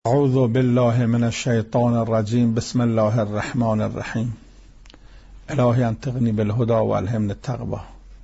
اعوذ بالله من الشیطان الرجیم. بسم الله الرحمن الرحیم. الهی انطقنی بالهدی و الهمنی التقوی.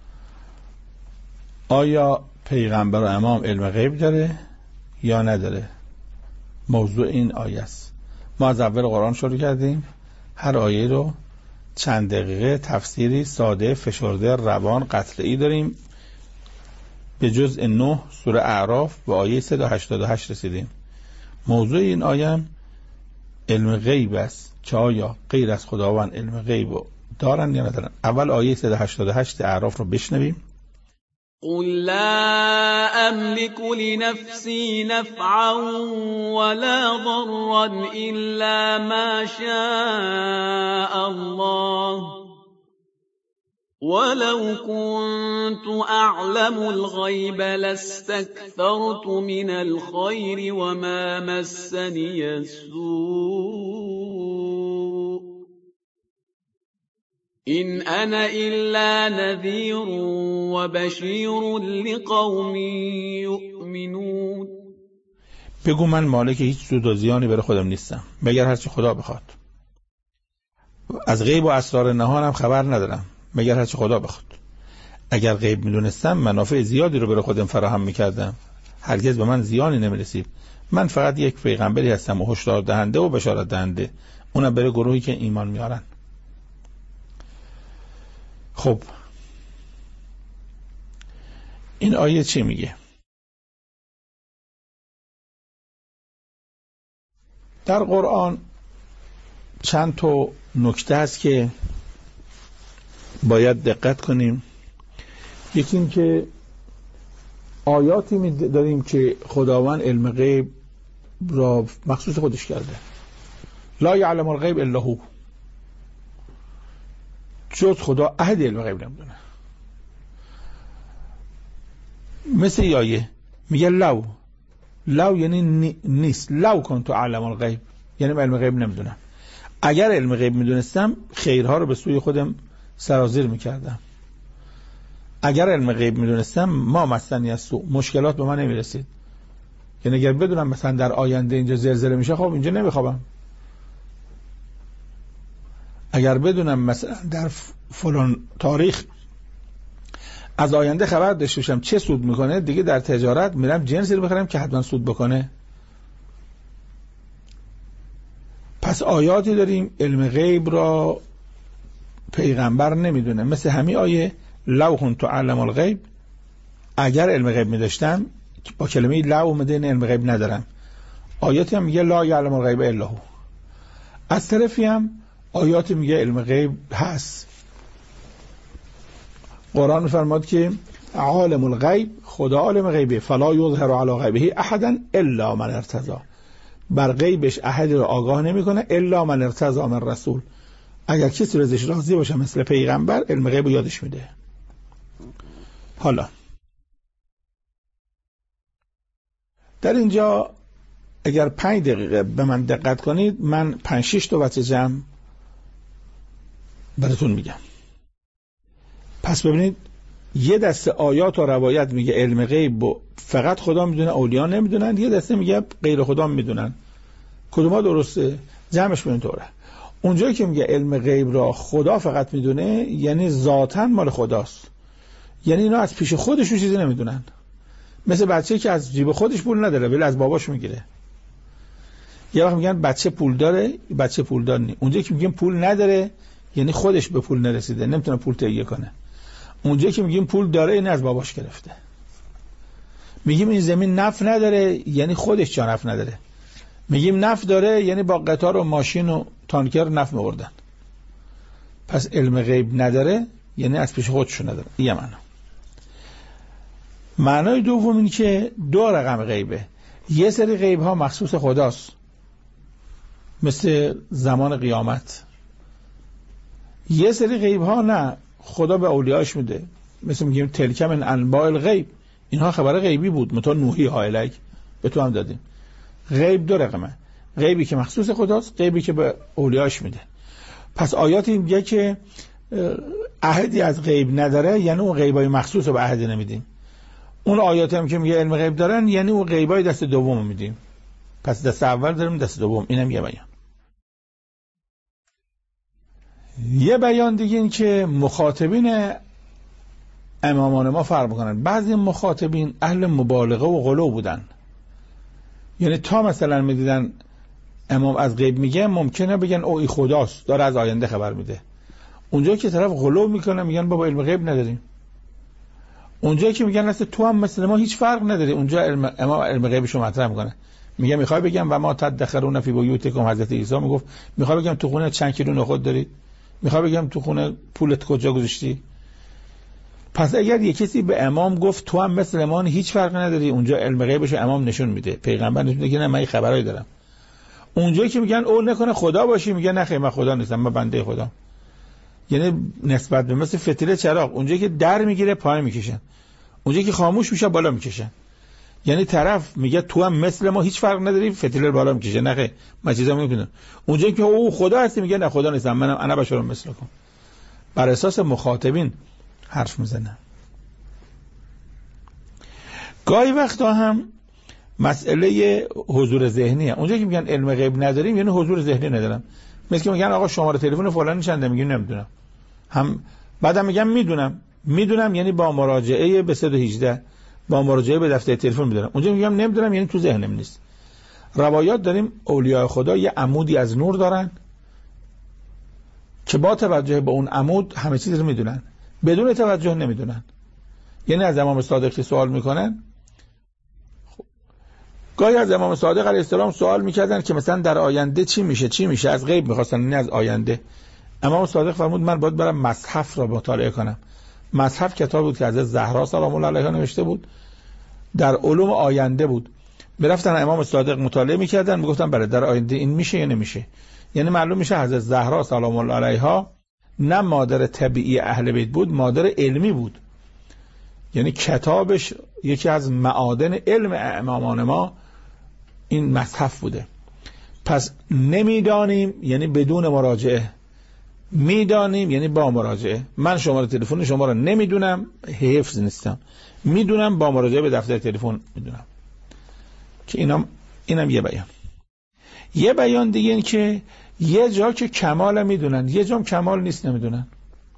آیا پیغمبر و امام علم غیب داره یا نداره؟ موضوع این آیه است. ما از اول قرآن شروع کردیم، هر آیه رو چند دقیقه تفسیری ساده، فشرده، روان، قطعی داریم. به جزء 9 سوره اعراف به آیه 188 رسیدیم. موضوع این آیه علم غیب است که آیا غیر از خداوند علم غیب دارن یا ندارن. اول آیه 188 اعراف رو بشنویم. قل لا أملك لنفسي نفعا ولا ضرا إلا ما شاء الله ولو كنت أعلم الغيب لاستكثرت من الخير وما مسني السوء إن أنا إلا نذير وبشير لقوم يؤمنون. بگو من مالک هیچ سود و زیانی برای خودم نیستم مگر هرچی خدا بخواد. از غیب و اسرار نهانم خبر ندارم مگر هرچی خدا بخواد. اگر غیب میدونستم منافع زیادی رو برای خودم فراهم میکردم. هرگز به من زیانی نمیرسید. من فقط یک پیغمبری هستم و هشدار دهنده و بشارت دهنده، اونم برای گروهی که ایمان میارن. خب این آیه چی میگه؟ در قرآن چند تا نکته هست که باید دقت کنیم. یکی این که آیاتی داریم که خداوند علم غیب را مخصوص خودش کرده. لا یعلم الغیب الا هو. جز خدا احد علم غیب نمیدونه. مثل آیه میگه لو یعنی نیست. لو کنت اعلم الغیب یعنی علم غیب نمیدونم. اگر علم غیب میدونستم خیرها رو به سوی خودم سرازیر میکردم. اگر علم غیب میدونستم ما مسنی السوء، مشکلات به من نمیرسید. یعنی اگر بدونم مثلا در آینده اینجا زلزله میشه، خب اینجا نمیخوابم. اگر بدونم مثلا در فلان تاریخ از آینده خبر داشته باشم چه سود میکنه، دیگه در تجارت میرم جنسی رو بخرم که حتما سود بکنه. پس آیاتی داریم علم غیب را پیغمبر نمیدونه. مثل همین آیه لو کنت اعلم الغیب، اگر علم غیب میداشتم، با کلمه لو اومده این علم غیب ندارم. آیاتی هم میگه لا یعلم الغیب الا هو. از طرفی هم آیاتی میگه علم غیب هست. قرآن میفرماد که عالم الغیب، خدا عالم غیبه، فلا یظهر علی غیبه احدا الا من ارتضی. بر غیبش احد رو آگاه نمیکنه الا من ارتضی من رسول. اگر کسی رو ازش راضی باشه مثل پیغمبر، علم غیب رو یادش میده. حالا در اینجا اگر 5 دقیقه به من دقت کنید، من 5-6 تا بچه جمع براتون میگم. پس ببینید، یه دسته آیات و روایت میگه علم غیب فقط خدا میدونه، اولیاء نمیدونن. یه دسته میگه غیر خدا میدونن. کدوما درسته؟ جمعش به این طوره. اونجایی که میگه علم غیب را خدا فقط میدونه، یعنی ذاتاً مال خداست. یعنی اینا از پیش خودشون چیزی نمیدونن. مثل بچه‌ای که از جیب خودش پول نداره ولی از باباش میگیره. یه وقت میگن بچه پول داره، بچه پولدار نیست. اونجایی که میگن پول نداره، یعنی خودش به پول نرسیده، نمیتونه پول تهیه کنه. اونجایی که میگیم پول داره، این از باباش گرفته. میگیم این زمین نفت نداره، یعنی خودش جا نفت نداره. میگیم نفت داره، یعنی با قطار و ماشین و تانکر نفت می‌بردن. پس علم غیب نداره یعنی از پیش خودشون نداره. یه معنای دوم این که 2 رقم غیبه. یه سری غیب ها مخصوص خداست، مثل زمان قیامت. یه سری غیب ها نه، خدا به اولیاش میده. مثل میگیم تلک من انباء الغیب، اینها خبر غیبی بود، متا نوحی ها الیک به تو هم دادیم. غیب 2 رقمه، غیبی که مخصوص خداست، غیبی که به اولیاش میده. پس آیاتی میگه که عهدی از غیب نداره، یعنی اون غیبای مخصوص رو به عهد نمیدیم. اون آیات هم که میگه علم غیب دارن، یعنی اون غیبای دست دوم میدیم. پس دست اول داریم، دست دوم. اینم یه بیان. یه بیان دیگه این که مخاطبین امامان ما فرق میکنن. بعضی مخاطبین اهل مبالغه و غلو بودن، یعنی تا مثلا میدیدن امام از غیب میگه ممکنه بگن او ای خداست، داره از آینده خبر میده. اونجا که طرف غلو میکنه میگن بابا علم غیب نداریم. اونجا که میگن اصلا تو هم مثل ما هیچ فرق نداری، اونجا امام علم غیبشو مطرح میکنه. میگه میخوای بگم و ما تدخرون فی بیوتکم، حضرت عیسی میگفت میخوای بگم تو خونه چند کیلو نخود داری؟ میخوای بگم تو خونه پولت کجا گذاشتی؟ پس اگر یه کسی به امام گفت تو هم مثل ما هیچ فرق نداری، اونجا علم غیبشو امام نشون میده، پیغمبر نشون میده که نه من این خبرایی دارم. اونجایی که میگن او نکنه خدا باشی، میگه نه خیر من خدا نیستم، من بنده خدا. یعنی نسبت به مثل فتیله چراغ، اونجایی که در میگیره پای میکشن، اونجایی که خاموش میشه بالا میکشن. یعنی طرف میگه تو هم مثل ما هیچ فرق نداری، فتیله بالا میکشه، نه خیر من چیزا میکنم. اونجایی که او خدا هستی میگه نه خدا نیستم، منم انا بشر مثلکم. بر اساس مخاطبین حرف میزنن. گاهی وقتا هم مسئله حضور ذهنیه. اونجا که میگن علم غیب نداریم یعنی حضور ذهنی ندارم. مثل که میگن آقا شماره تلفن فلان چنده، میگیم نمیدونم. هم بعدم میگم میدونم یعنی با مراجعه به 118 با مراجعه به دفتر تلفن میدونم. اونجا میگم نمیدونم یعنی تو ذهنم نیست. روایات داریم اولیاء خدا یه عمودی از نور دارن که با توجه به اون عمود همه چیز رو میدونن، بدون توجه نمیدونن. یعنی از امام صادق که سوال میکنن، گاهی از امام صادق علیه السلام سوال میکردن که مثلا در آینده چی میشه، از غیب میخواستن، نه از آینده. امام صادق فرمود من باید برم مصحف را مطالعه کنم. مصحف کتاب بود که از زهرا سلام الله علیها نوشته بود، در علوم آینده بود. میرفتن امام صادق مطالعه میکردن، میگفتن بله در آینده این میشه یا نمیشه. یعنی معلوم میشه حضرت زهرا سلام الله علیها نه مادر طبیعی اهل بیت بود، مادر علمی بود. یعنی کتابش یکی از معادن علم امامان ما این مصحف بوده. پس نمیدانیم یعنی بدون مراجعه، میدانیم یعنی با مراجعه. من شماره تلفن شما رو نمیدونم، حفظ نیستم، میدونم با مراجعه به دفتر تلفن میدونم. که اینم یه بیان. یه بیان دیگه این که یه جا که کمال میدونن، یه جا کمال نیست نمیدونن.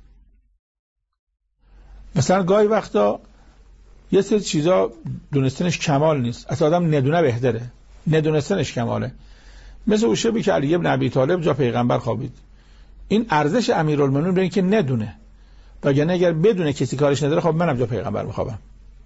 مثلا گاهی وقتا یه سری چیزا دونستنش کمال نیست، اصلا آدم ندونه بهتره، ندونستنش کماله. مثل اون شبی که علی ابن ابی طالب جا پیغمبر خوابید. این ارزش امیرالمومنین به این که ندونه، وگرنه اگر بدونه کسی کارش نداره خب منم جا پیغمبر بخوابم.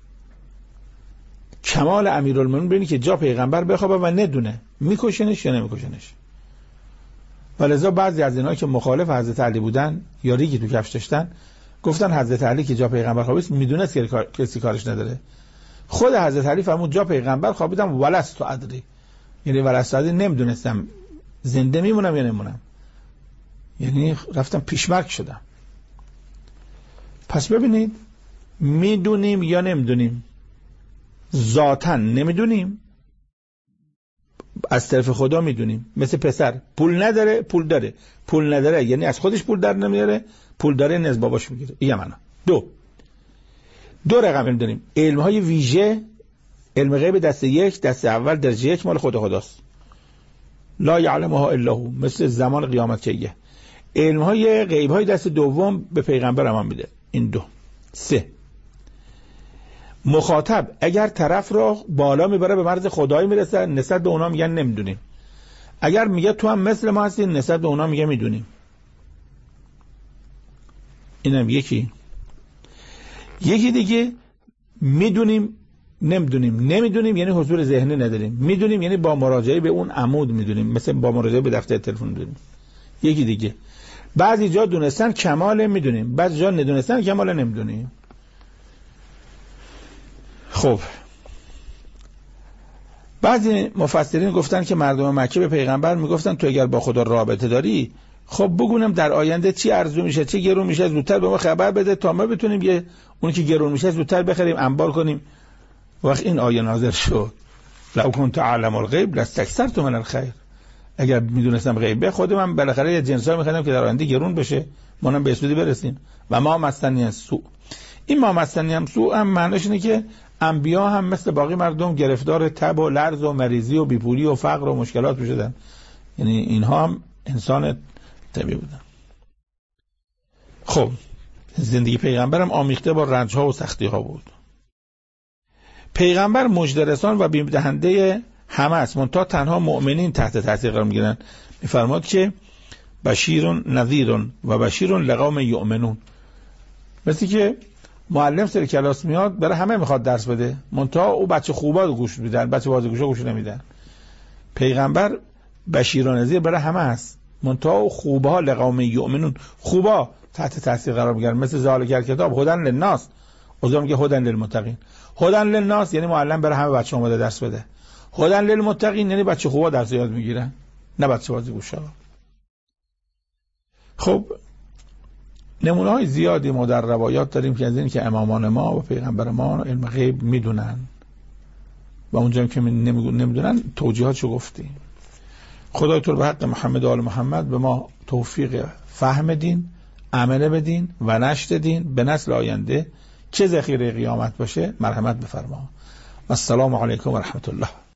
کمال امیرالمومنین به این که جا پیغمبر بخوابه و ندونه میکشنش یا نمیکشنش. ولذا بعضی از اینها که مخالف حضرت علی بودن یا ریگی تو کفش داشتن گفتن حضرت علی که جا پیغمبر خوابید میدونست که کسی کارش نداره. خود حضرت علی فرمود جا پیغمبر خوابیدم ولست ادری، یعنی ولست ادری نمیدونستم زنده میمونم یا نمیمونم، یعنی رفتم پیشمرگ شدم. پس ببینید میدونیم یا نمیدونیم، ذاتاً نمیدونیم، از طرف خدا میدونیم. مثل پسر پول نداره پول داره، پول نداره یعنی از خودش پول در نمیاره، پول داره نز باباش میگیره. این معنا. دو رقم میدونیم. علم های ویژه، علم غیب دست یک، دست اول درجه یک مال خود خداست، لا یعلمها الا هو، مثل زمان قیامت که علم های غیب های دست دوم به پیغمبر امان میده. این 2. 3 مخاطب اگر طرف را بالا میبره به مرز خدایی میرسه، نسبت به اونا میگن نمیدونیم. اگر میگه تو هم مثل ما هستی، نسبت به اونا میگه میدونیم. اینم یکی دیگه. میدونیم نمیدونیم یعنی حضور ذهنی نداریم. میدونیم یعنی با مراجعه به اون عمود میدونیم، مثل با مراجعه به دفتر تلفن میدونیم. یکی دیگه بعضی جا دونستن کمال میدونیم، بعضی جا ندونستن کمال نمیدونیم. خب بعضی مفسرین گفتن که مردم مکه به پیغمبر میگفتن تو اگر با خدا رابطه داری خب بگونم در آینده چی ارزو میشه چی گرون میشه، زودتر به ما خبر بده تا ما بتونیم یه اون که گرون میشه زودتر بخریم انبار کنیم. وقت این آیه نازل شد لو کنت اعلم الغیب لاستکثرت من الخیر، اگر میدونستم غیبه خودم بالاخره یه جنسا میخریدم که در آینده گرون بشه، ما هم به سودی برسیم. و ما مستنی سوء، این ما مسنی هم سوء هم معنیش اینه که انبیا هم مثل باقی مردم گرفتار تب و لرز و مریضی و بیپولی و فقر و مشکلات میشدن، یعنی اینها هم انسان طبیعی بودن. خب زندگی پیغمبرم آمیخته با رنج‌ها و سختی‌ها بود. پیغمبر مژده‌رسان و بیم دهنده همه است، منتها تنها مؤمنین تحت تاثیر قرار می‌گیرند. می‌فرماد که بشیر نذیر و بشیر لقوم یؤمنون. مثل که معلم سر کلاس میاد برای همه میخواد درس بده، منتها او بچه خوبا رو گوش میدن، بچه بازیگوشا گوش نمیدن. پیغمبر بشیر و نذیر برای همه است، منتها خوبا لقوم یؤمنون، خوبا تحت تاثیر قرار میگیرن. مثل ذالک کتاب هدی للناس، اوضاع میگه هدی للمتقین. هدی للناس یعنی معلم برای همه بچه اومده درس بده. هدی للمتقین یعنی بچه خوبا درس یاد میگیرن، نه بچه بازیگوشا. خب نمونه های زیادی ما در روایات داریم که از این که امامان ما و پیغمبر ما علم غیب میدونن و اونجا که نمیدونن توجیهاتشو گفتیم. خدای تو به حق محمد و آل محمد به ما توفیق فهم دین، عمل بدین و نشر دین به نسل آینده چه ذخیره قیامت باشه مرحمت بفرما. السلام علیکم و رحمت الله.